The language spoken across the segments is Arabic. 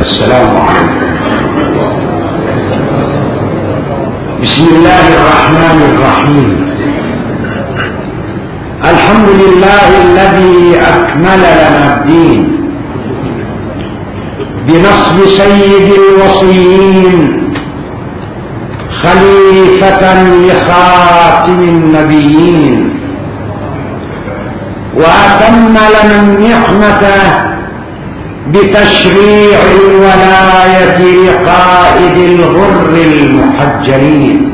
السلام عليكم. بسم الله الرحمن الرحيم. الحمد لله الذي أكمل لنا الدين بنصب سيد الوصيين خليفة لخاتم النبيين، وأتم لنا النعمة بتشريع الولاية لقائد الغر المحجلين،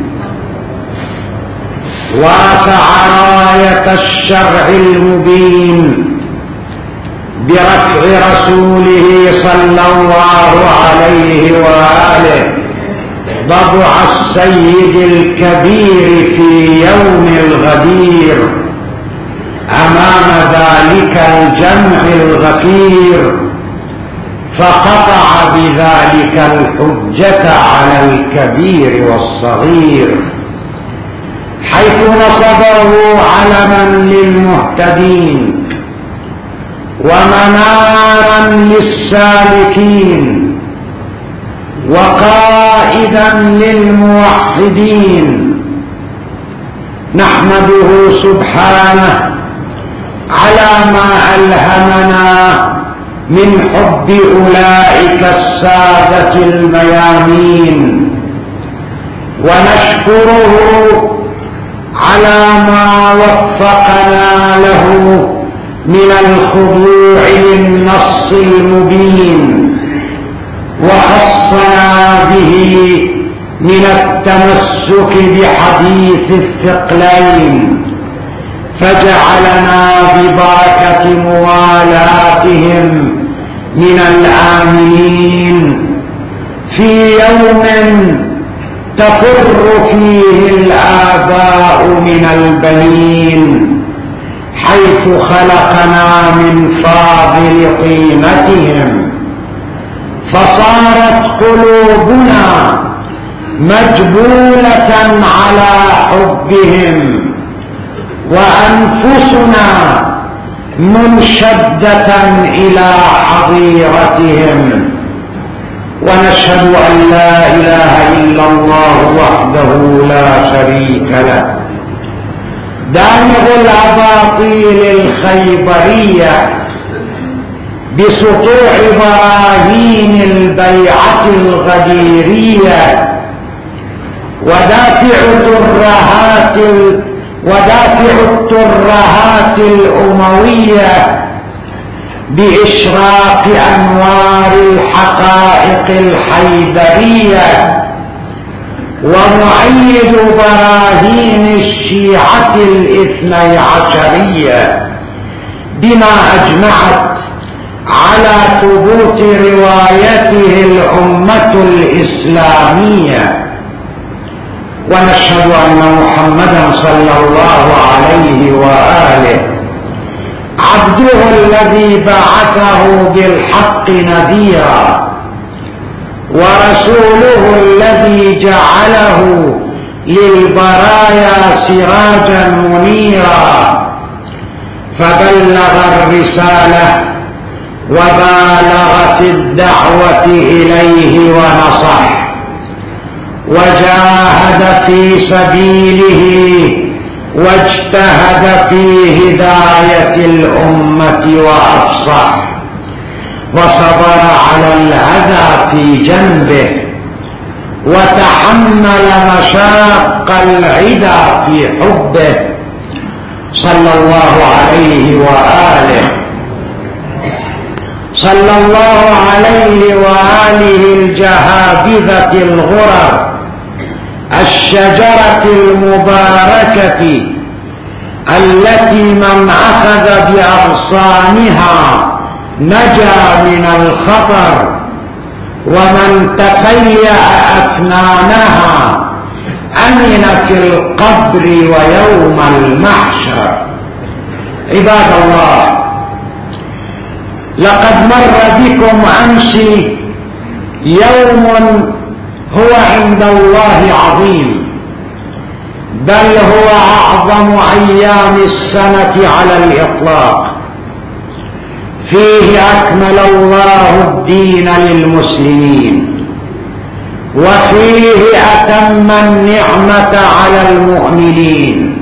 ورفع راية الشرع المبين برفع رسوله صلى الله عليه وآله ضبع السيد الكبير في يوم الغدير أمام ذلك الجمع الغفير، فقطع بذلك الحجة على الكبير والصغير، حيث نصبه علما للمهتدين ومنارا للسالكين وقائدا للموحدين. نحمده سبحانه على ما ألهمنا من حب أولئك السادة الميامين، ونشكره على ما وفقنا له من الخضوع للنص المبين، وخصنا به من التمسك بحديث الثقلين، فجعلنا ببركة موالاتهم من الآمنين في يوم تفر فيه الآباء من البنين، حيث خلقنا من فاضل طينتهم، فصارت قلوبنا مجبولة على حبهم، وأنفسنا منشدة إلى حظيرتهم. ونشهد أن لا إله إلا الله وحده لا شريك له، دامغ الأباطيل الخيبرية بسطوع براهين البيعة الغديرية، ودافع الترهات الأموية بإشراق أنوار الحقائق الحيدرية، ومؤيد براهين الشيعة الاثني عشرية بما أجمعت على ثبوت روايته الأمة الإسلامية. ونشهد أن محمدا صلى الله عليه وآله عبده الذي بعثه بالحق نذيرا، ورسوله الذي جعله للبرايا سراجا منيرا، فبلغ الرسالة وبالغ في الدعوة إليه ونصح، وجاهد في سبيله واجتهد في هداية الأمة وأفصح، وصبر على الأذى في جنبه، وتحمل مشاق العدا في حبه صلى الله عليه وآله، صلى الله عليه وآله الجهابذة الغرر الشجرة المباركة التي من أخذ بأغصانها نجا من الخطر، ومن تفيأ أكنانها أمن في القبر ويوم المحشر. عباد الله، لقد مر بكم أمس يوم هو عند الله عظيم، بل هو أعظم أيام السنة على الإطلاق، فيه أكمل الله الدين للمسلمين، وفيه أتم النعمة على المؤمنين،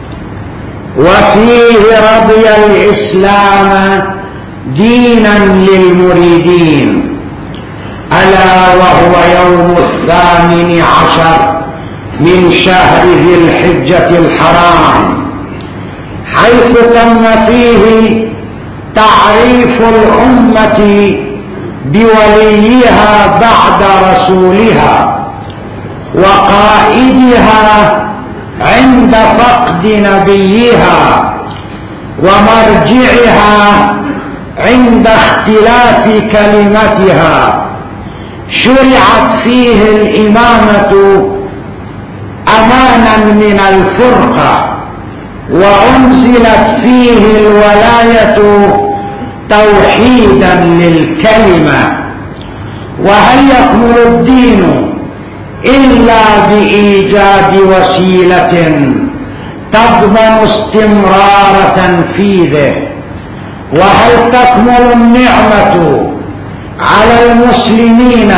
وفيه رضي الإسلام دينا للمريدين، ألا وهو يوم 18 من شهر ذي الحجة الحرام، حيث تم فيه تعريف الأمة بوليها بعد رسولها وقائدها عند فقد نبيها ومرجعها عند اختلاف كلمتها. شرعت فيه الإمامة أمانا من الفرقة، وأنزلت فيه الولاية توحيدا للكلمة. وهل يكمل الدين إلا بإيجاد وسيلة تضمن استمرار تنفيذه؟ وهل تكمل النعمة على المسلمين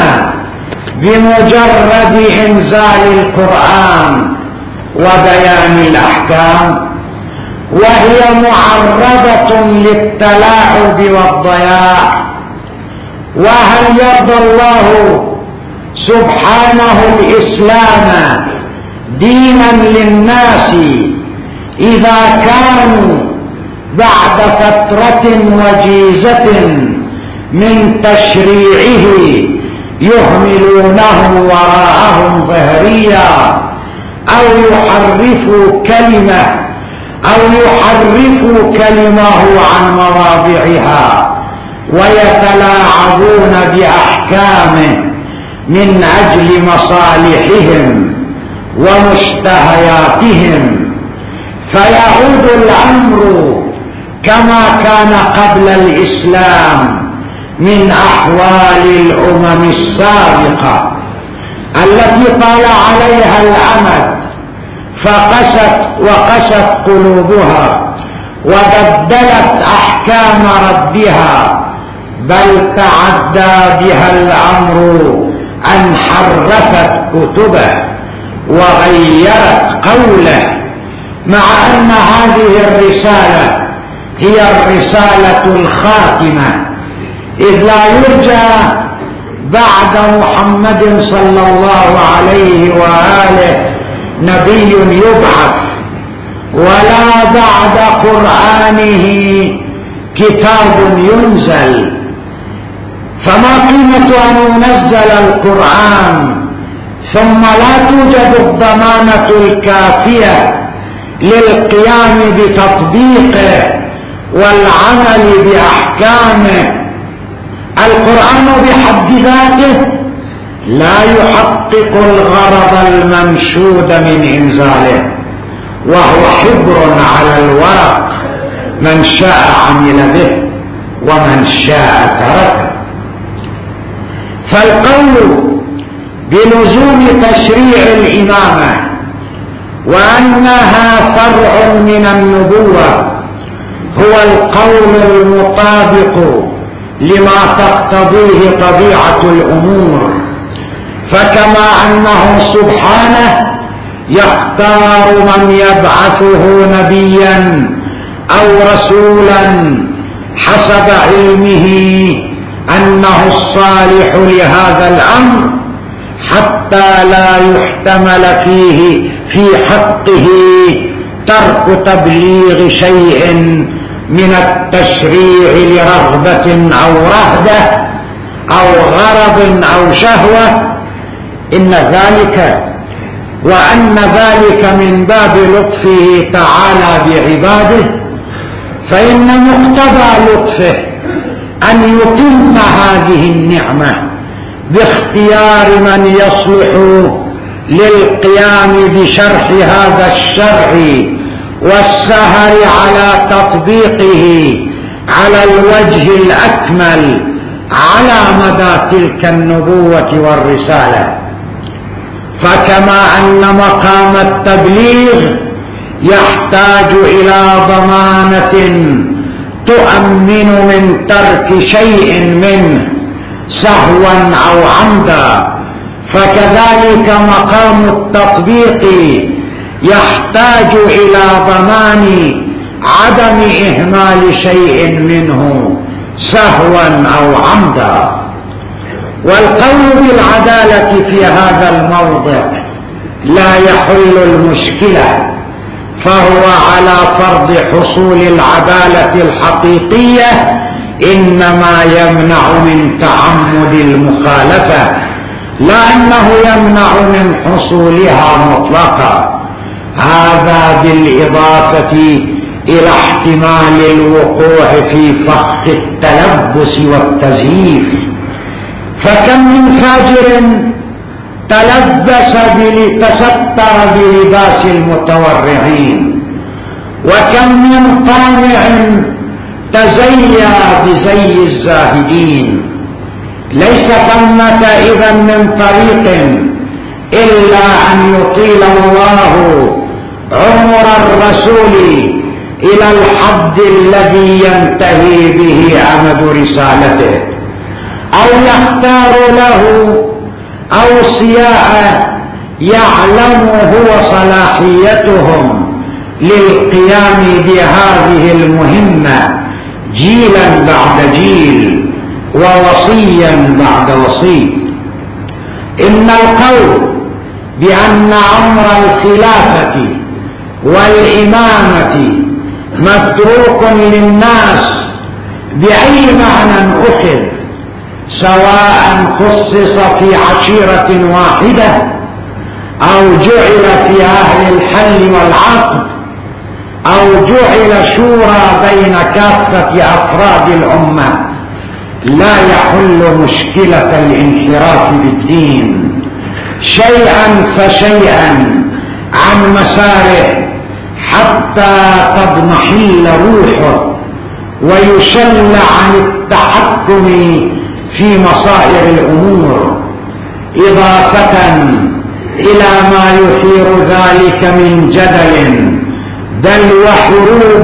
بمجرد إنزال القرآن وبيان الأحكام؟ وهي معرضة للتلاعب والضياع. وهل يرضى الله سبحانه الإسلام دينا للناس إذا كانوا بعد فترة وجيزة من تشريعه يهملونه وراءهم ظهريا، أو يحرفوا كلمه عن مواضعها ويتلاعبون بأحكامه من أجل مصالحهم ومشتهياتهم، فيعود الأمر كما كان قبل الإسلام من أحوال الأمم السابقة التي طال عليها الأمد وقست قلوبها وبدلت أحكام ربها، بل تعدى بها الأمر أن حرفت كتبه وغيرت قوله، مع أن هذه الرسالة هي الرسالة الخاتمة، إذ لا يرجى بعد محمد صلى الله عليه وآله نبي يبعث، ولا بعد قرآنه كتاب ينزل. فما قيمة أن ينزل القرآن ثم لا توجد الضمانة الكافية للقيام بتطبيقه والعمل بأحكامه؟ القرآن بحد ذاته لا يحقق الغرض المنشود من إنزاله، وهو حبر على الورق، من شاء عمل به ومن شاء تركه. فالقول بلزوم تشريع الإمامة وأنها فرع من النبوة هو القول المطابق لما تقتضيه طبيعة الأمور، فكما أنه سبحانه يختار من يبعثه نبيا أو رسولا حسب علمه أنه الصالح لهذا الأمر، حتى لا يحتمل فيه في حقه ترك تبليغ شيء من التشريع لرغبة أو رهبة أو غرض أو شهوة، وأن ذلك من باب لطفه تعالى بعباده، فإن مقتضى لطفه أن يتم هذه النعمة باختيار من يصلح للقيام بشرح هذا الشرع والسهر على تطبيقه على الوجه الأكمل على مدى تلك النبوة والرسالة. فكما أن مقام التبليغ يحتاج إلى ضمانة تؤمن من ترك شيء منه سهوا أو عمدا، فكذلك مقام التطبيق يحتاج إلى ضمان عدم إهمال شيء منه سهوا أو عمدا. والقول بالعدالة في هذا الموضع لا يحل المشكلة، فهو على فرض حصول العدالة الحقيقية، إنما يمنع من تعمد المخالفة، لا أنه يمنع من حصولها مطلقا. هذا بالإضافة إلى احتمال الوقوع في فخ التلبس والتزييف، فكم من فاجر تستر بلباس المتورعين، وكم من طامع تزيا بزي الزاهدين. ليس ثمة إذا من طريق إلا أن يطيل الله عمر الرسول إلى الحد الذي ينتهي به أمد رسالته، أو يختار له أوصياء يعلم هو صلاحيتهم للقيام بهذه المهمة جيلا بعد جيل ووصيا بعد وصي. إن القول بأن أمر الخلافة والإمامة متروك للناس بأي معنى أخذ، سواء خصص في عشيرة واحدة أو جعل في أهل الحل والعقد أو جعل شورى بين كافة أفراد الأمة، لا يحل مشكلة الانحراف بالدين شيئا فشيئا عن مساره حتى تضمحل روحه ويشل عن التحكم في مصائر الأمور، إضافة إلى ما يثير ذلك من جدل بل وحروب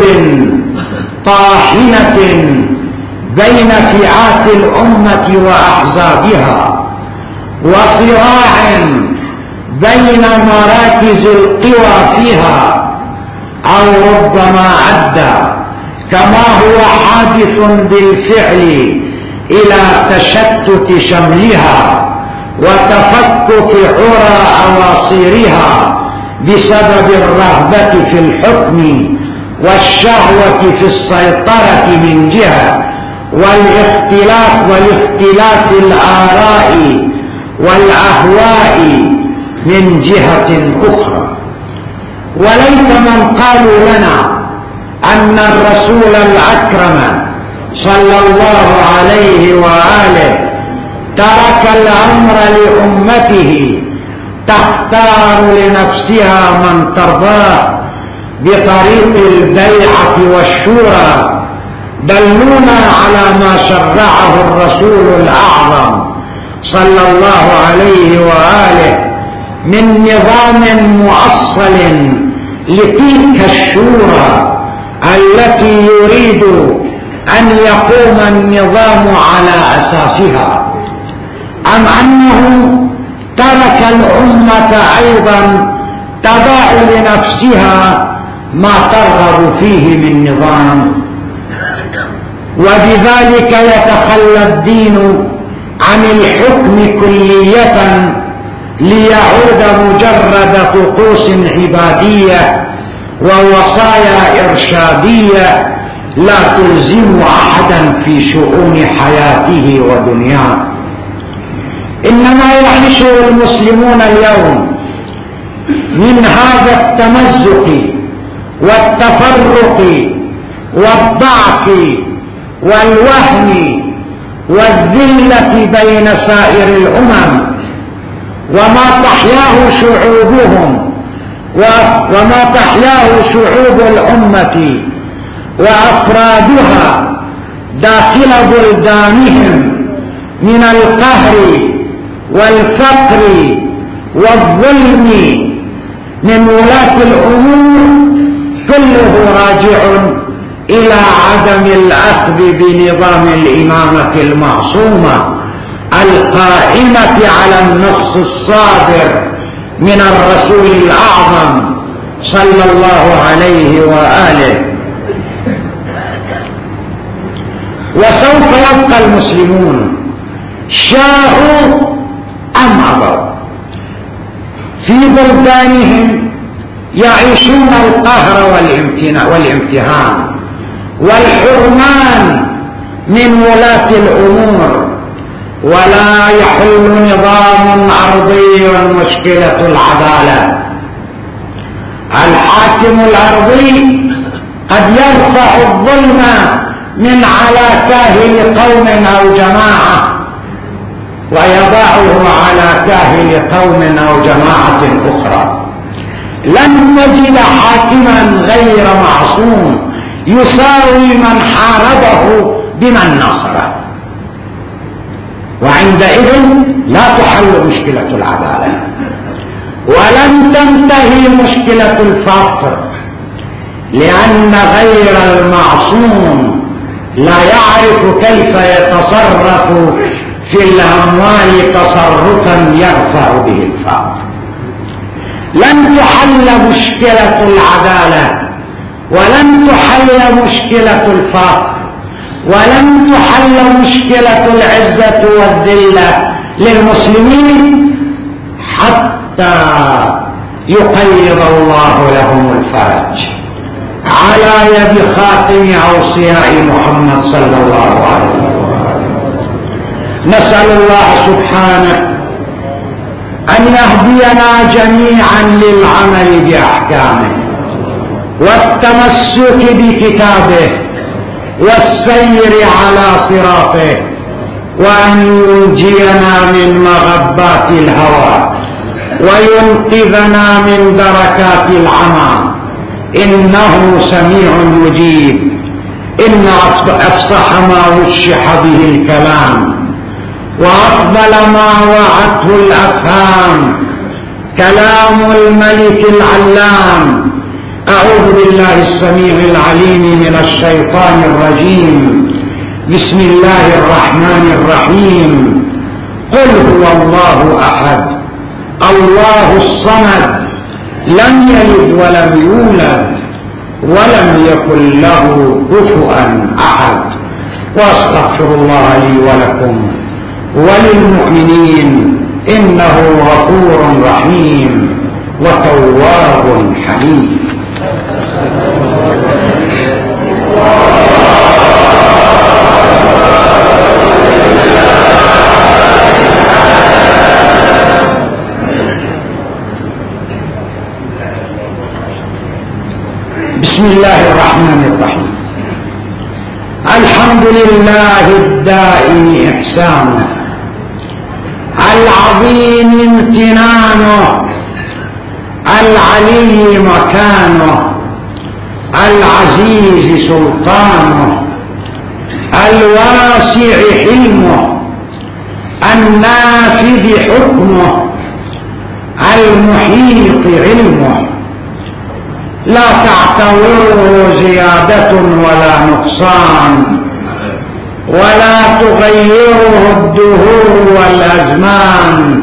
طاحنة بين فئات الأمة وأحزابها، وصراع بين مراكز القوى فيها، أو ربما أدى كما هو حادث بالفعل إلى تشتت شملها وتفكك عرى أواصرها بسبب الرغبة في الحكم والشهوة في السيطرة من جهة، والاختلاف الآراء والأهواء من جهة أخرى. وليت من قالوا لنا أن الرسول الأكرم صلى الله عليه وآله ترك الأمر لأمته تختار لنفسها من ترضاه بطريق البيعة والشورى، دلونا على ما شرعه الرسول الأعظم صلى الله عليه وآله من نظام مؤصل لتلك الشورى التي يريد أن يقوم النظام على أساسها، أم أنه ترك الأمة أيضا تضع لنفسها ما ترغب فيه من نظام، وبذلك يتخلى الدين عن الحكم كلية ليعود مجرد طقوس عبادية ووصايا إرشادية لا تلزم أحدا في شؤون حياته ودنياه. إنما يعيشه المسلمون اليوم من هذا التمزق والتفرق والضعف والوهن والذلة بين سائر الأمم، وما تحياه شعوبهم وما تحياه شعوب الأمة وأفرادها داخل بلدانهم من القهر والفقر والظلم من ولاة الأمور، كله راجع إلى عدم الأخذ بنظام الإمامة المعصومة القائمة على النص الصادر من الرسول الأعظم صلى الله عليه وآله. وسوف يبقى المسلمون شاءوا أم أبوا في بلدانهم يعيشون القهر والامتهان والحرمان من ولاة الأمور، ولا يحل نظام أرضي مشكلة العدالة. الحاكم الأرضي قد يرفع الظلم من على كاهل قوم أو جماعة ويضعه على كاهل قوم أو جماعة أخرى. لن نجد حاكما غير معصوم يساوي من حاربه بمن نصره، وعندئذ لا تحل مشكلة العدالة، ولن تنتهي مشكلة الفقر، لأن غير المعصوم لا يعرف كيف يتصرف في الأموال تصرفا يرفع به الفقر. لن تحل مشكلة العدالة، ولن تحل مشكلة الفقر، ولن تحل مشكلة العزة والذلة للمسلمين حتى يقيض الله لهم الفرج على يد خاتم أوصياء محمد صلى الله عليه وسلم. نسأل الله سبحانه أن يهدينا جميعا للعمل بأحكامه والتمسك بكتابه والسير على صراطه، وأن ينجينا من مغبات الهوى وينقذنا من دركات العمى، إنه سميع مجيب. إن أفصح ما وشح به الكلام وأفضل ما وعته الأفهام كلام الملك العلام. أعوذ بالله السميع العليم من الشيطان الرجيم. بسم الله الرحمن الرحيم. قل هو الله أحد الله الصمد لم يلد ولم يولد ولم يكن له كفوا أحد. وأستغفر الله لي ولكم وللمؤمنين إنه غفور رحيم وتواب حليم. بسم الله الرحمن الرحيم. الحمد لله الدائم إحسانه العظيم امتنانه العلي مكانه العزيز سلطانه الواسع حلمه النافذ حكمه المحيط علمه. لا تعتوره زيادة ولا نقصان، ولا تغيره الدهور والأزمان.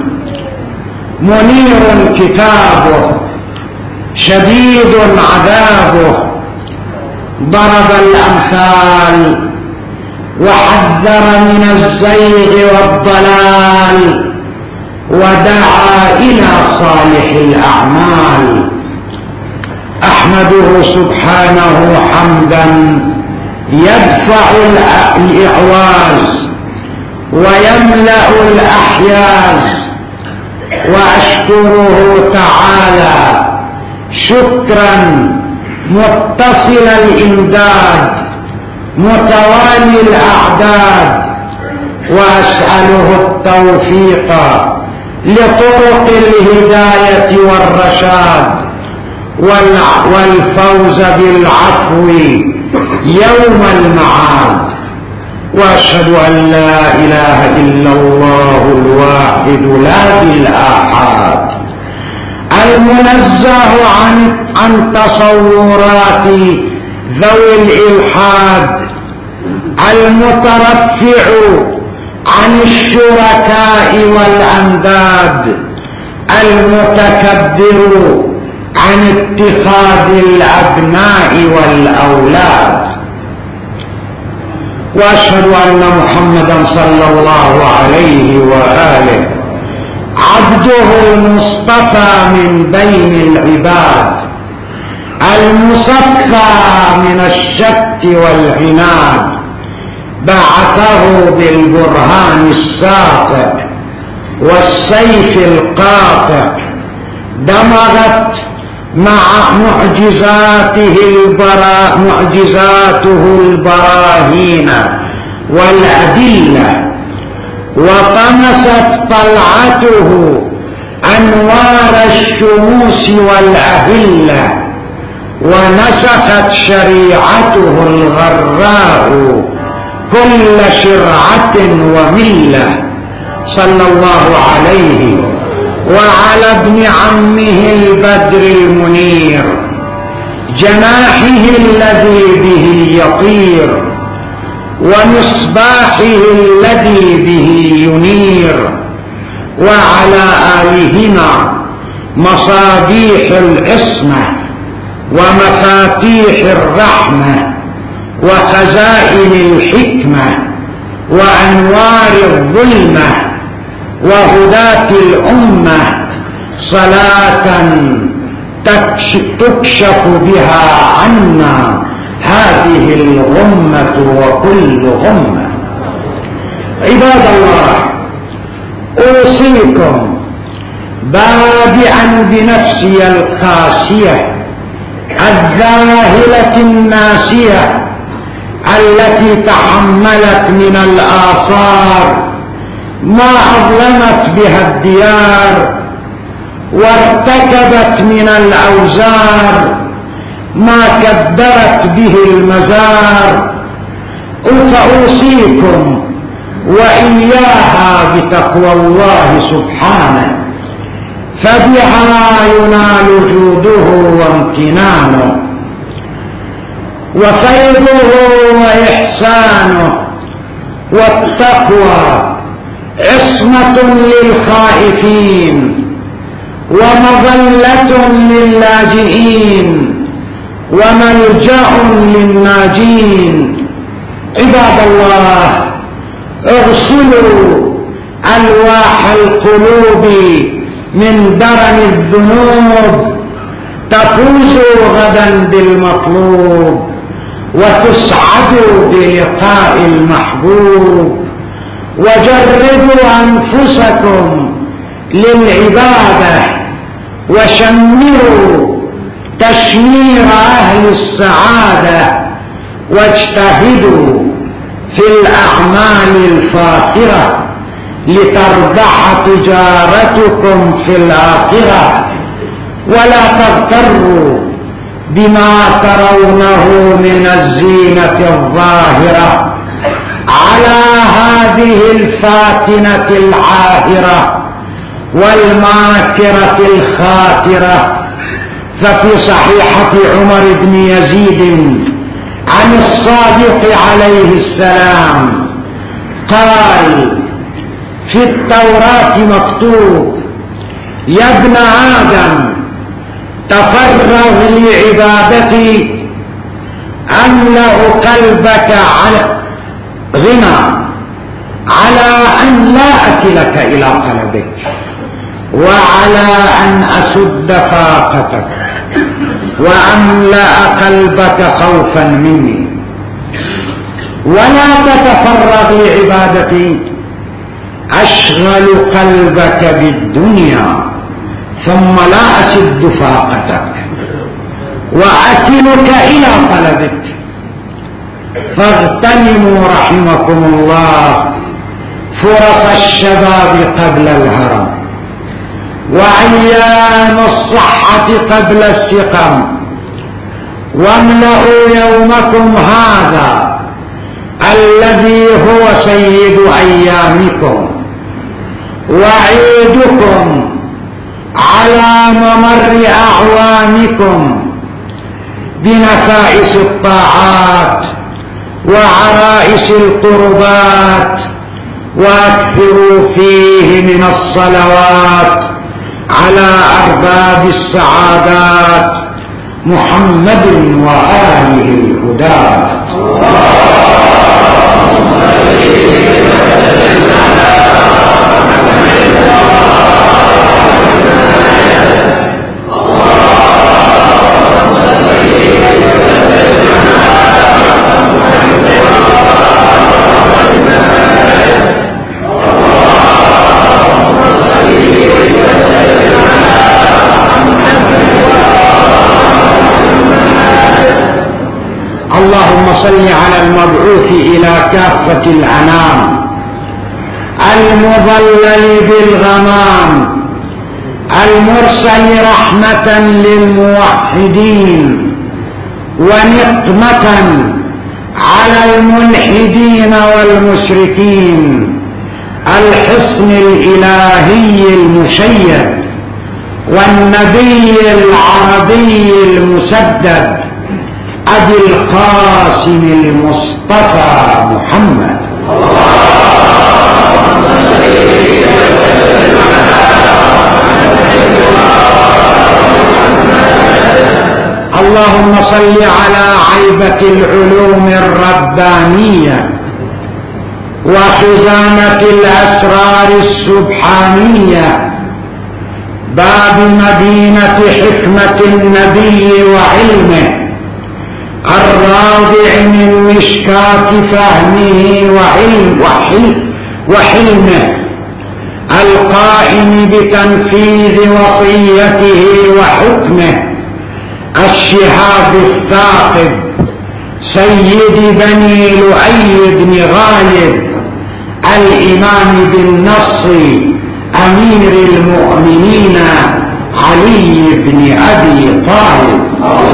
منير كتابه شديد عذابه، ضرب الأمثال وحذر من الزيغ والضلال ودعا إلى صالح الأعمال. أحمده سبحانه حمدا يدفع الإعواز ويملأ الأحياز، وأشكره تعالى شكرا متصل الإمداد متوالي الأعداد، وأسأله التوفيق لطرق الهداية والرشاد والفوز بالعفو يوم المعاد. وأشهد أن لا إله إلا الله الواحد لا بالآحاد المنزه عن تصورات ذوي الإلحاد المترفع عن الشركاء والأنداد المتكبر عن اتخاذ الأبناء والأولاد. وأشهد أن محمدا صلى الله عليه وآله عبده المصطفى من بين العباد المصفى من الشك والعناد، بعثه بالبرهان الساطع والسيف القاطع، دمغت مع معجزاته البراهين والأدلة، وطمست طلعته أنوار الشموس والأهلة، ونسخت شريعته الغراء كل شرعة وملة، صلى الله عليه وعلى ابن عمه البدر المنير، جناحه الذي به يطير ومصباحه الذي به ينير، وعلى آلهما مصابيح العصمة ومفاتيح الرحمة وخزائن الحكمة وأنوار الظلمة وهداة الأمة، صلاة تكشف بها عنا هذه الغمة وكل غمة. عباد الله، أوصيكم بادئا بنفسي القاسية الذاهلة الناسية التي تحملت من الآثار ما أظلمت بها الديار، وارتكبت من الأوزار ما كدرت به المزار، فأوصيكم وإياها بتقوى الله سبحانه، فبها ينال جوده وامتنانه وفيضه وإحسانه، والتقوى عصمة للخائفين ومظلة للاجئين وملجأ للناجين. عباد الله، اغسلوا ألواح القلوب من درن الذنوب، تفوزوا غدا بالمطلوب وتسعدوا بلقاء المحبوب. وجردوا أنفسكم للعبادة وشمروا تشمير أهل السعادة، واجتهدوا في الأعمال الفاخرة لتربح تجارتكم في الآخرة، ولا تغتروا بما ترونه من الزينة الظاهرة على هذه الفاتنة العاهرة والماكرة الخاطرة. ففي صحيحة عمر بن يزيد عن الصادق عليه السلام قال: في التوراة مكتوب: يا ابن آدم تفرغ لعبادتي أملأ قلبك على غنى، على أن لا أكلك إلى قلبك، وعلى أن أسد فاقتك، وأملأ قلبك خوفا مني. ولا تتفرغ لعبادتي أشغل قلبك بالدنيا، ثم لا أسد فاقتك وأكلك إلى قلبك. فاغتنموا رحمكم الله فرص الشباب قبل الهرم، وأيام الصحة قبل السقم، واملأوا يومكم هذا الذي هو سيد أيامكم وعيدكم على ممر أعوامكم بنفائس الطاعات وعرائس القربات، وأكثروا فيه من الصلوات على أرباب السعادات محمد وآله الهداة. اللهم صل على المبعوث إلى كافة الأنام المظلل بالغمام المرسل رحمة للموحدين ونقمة على الملحدين والمشركين، الحصن الإلهي المشيد والنبي العربي المسدد أبي القاسم المصطفى محمد. اللهم صل على عيبة العلوم الربانية وخزانة الأسرار السبحانية، باب مدينة حكمة النبي وعلمه، الراضع من مشكاة فهمه وحلمه، القائم بتنفيذ وصيته وحكمه، الشهاب الثاقب سيد بني لؤي بن غالب، الإمام بالنص أمير المؤمنين علي بن أبي طالب.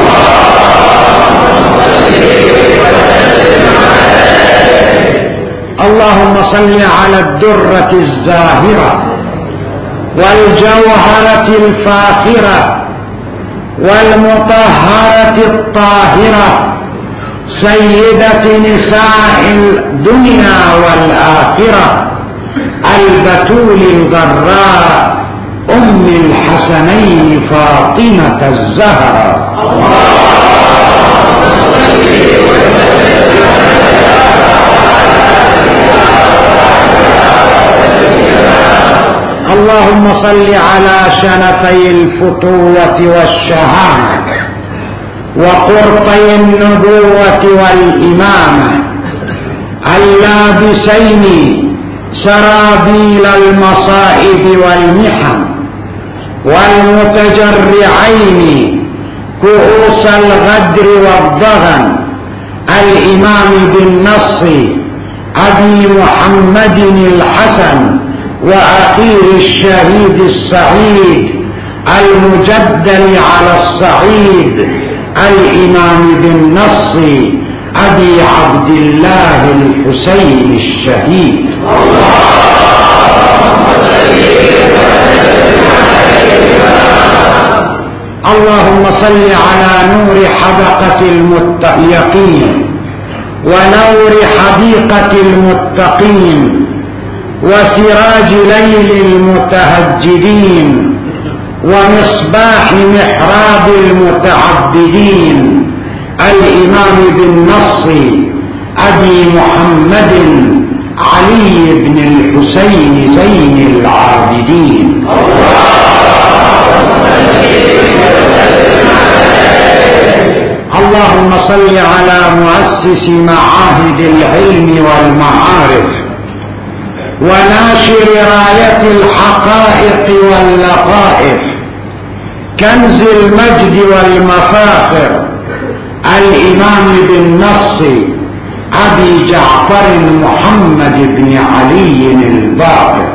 اللهم صل على الدرة الزاهرة والجوهرة الفاخرة والمطهرة الطاهرة، سيدة نساء الدنيا والآخرة، البتول الغراء أم الحسنين فاطمة الزهراء. اللهم صل على شنفي الفتوة والشهامة وقرطي النبوة والإمامة، اللابسين سرابيل المصائب والمحن، والمتجرعين كؤوس الغدر والضغن، الإمام بالنص أبي محمد الحسن وأخيه الشهيد السعيد المجدل على الصعيد، الإمام بالنص أبي عبد الله الحسين الشهيد. اللهم صل على نور حدقة اليقين ونور حديقة المتقين وسراج ليل المتهجدين ومصباح محراب المتعبدين، الإمام بالنص أبي محمد علي بن الحسين زين العابدين. اللهم صل على مؤسس معاهد العلم والمعارف وناشر راية الحقائق واللطائف، كنز المجد والمفاخر، الإمام بالنص أبي جعفر محمد بن علي الباقر.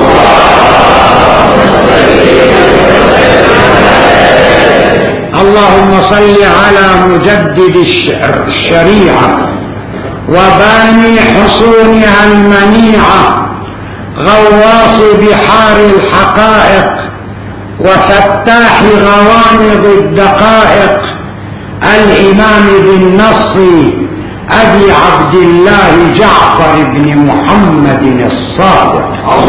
اللهم صل على مجدد الشريعة وباني حصونها المنيعة، غواص بحار الحقائق وفتاح غوامض الدقائق، الإمام بالنص أبي عبد الله جعفر بن محمد الصادق.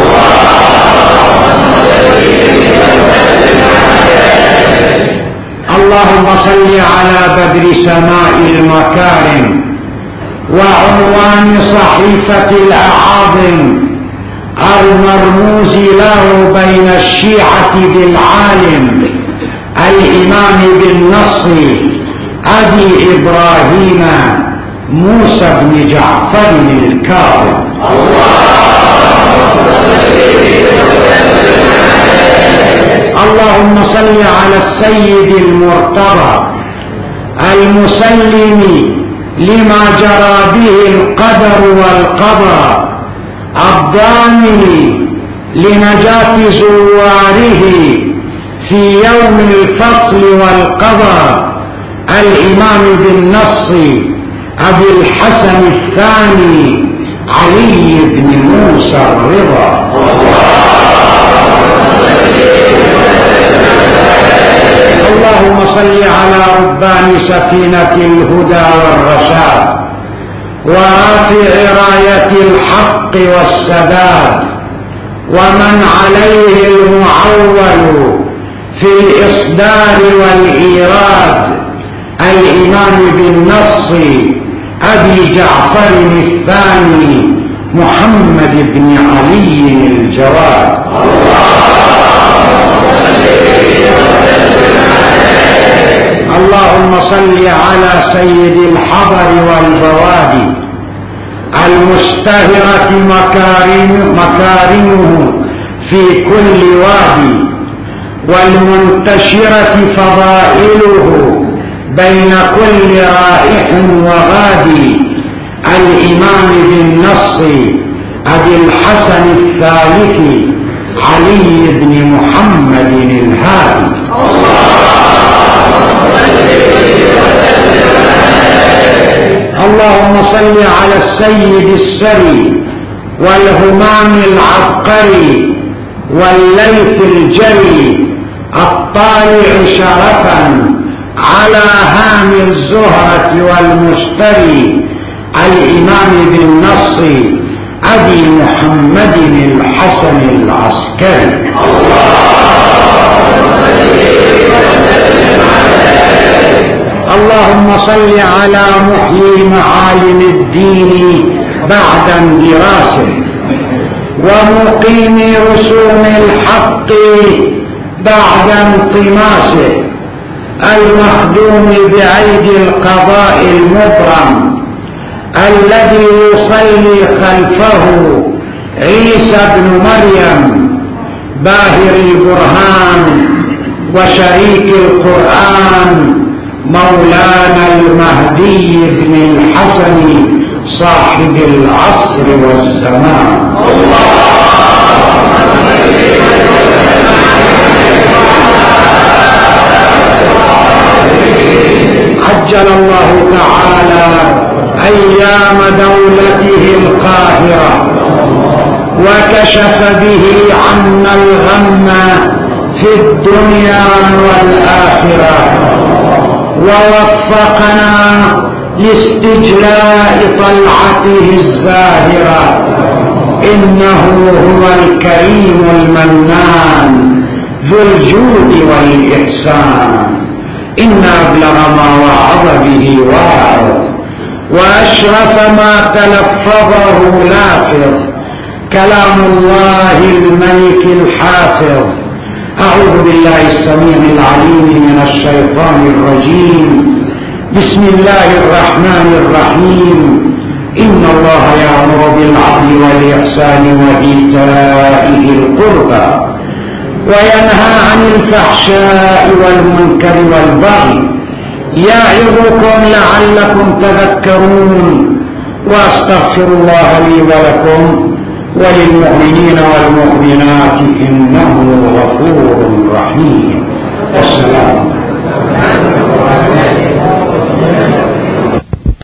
اللهم صل على بدر سماء المكارم وعنوان صحيفة الأعاظم المرموز له بين الشيعة بالعالم الإمام بالنص أبي إبراهيم موسى بن جعفر الكاظم. اللهم صل على السيد المرتضى المسلم لما جرى به القدر والقضاء الضامن لنجاة زواره في يوم الفصل والقضاء الإمام بالنص أبي الحسن الثاني علي بن موسى الرضا. اللهم صل على ربان سفينة الهدى والرشاد ورافع راية الحق والسداد ومن عليه المعول في الإصدار والإيراد الإمام بالنص أبي جعفر الثاني محمد بن علي الجواد. اللهم صل على سيد الحضر والبوادي المشتهرة مكارمه في كل وادي والمنتشرة فضائله بين كل رائح وغادي الإمام بالنص أبي الحسن الثالث علي بن محمد الهادي. اللهم صل على السيد السري والهمام العبقري والليث الجري الطالع شرفا على هام الزهرة والمشتري الإمام بالنص أبي محمد الحسن العسكري. اللهم صل على محيي معالم الدين بعد اندراسه ومقيم رسوم الحق بعد انطماسه المخدوم بأيدي القضاء المبرم الذي يصلي خلفه عيسى بن مريم باهر البرهان وشريك القرآن مولانا المهدي بن الحسن صاحب العصر والزمان. عجل الله تعالى أيام دولته القاهرة وكشف به عنا الغم في الدنيا والآخرة ووفقنا لاستجلاء طلعته الزاهرة إنه هو الكريم المنان ذو الجود والإحسان. إن أبلغ ما وعظ به واعظ وأشرف ما تلفظه لافظ كلام الله الملك الحافظ. أعوذ بالله السميع العليم من الشيطان الرجيم. بسم الله الرحمن الرحيم. إن الله يأمر بالعدل والإحسان وإيتاء ذي القربى وينهى عن الفحشاء والمنكر والبغي يعظكم لعلكم تذكرون. وأستغفر الله لي ولكم وللمؤمنين والمؤمنات إنه غفور رحيم. والسلام.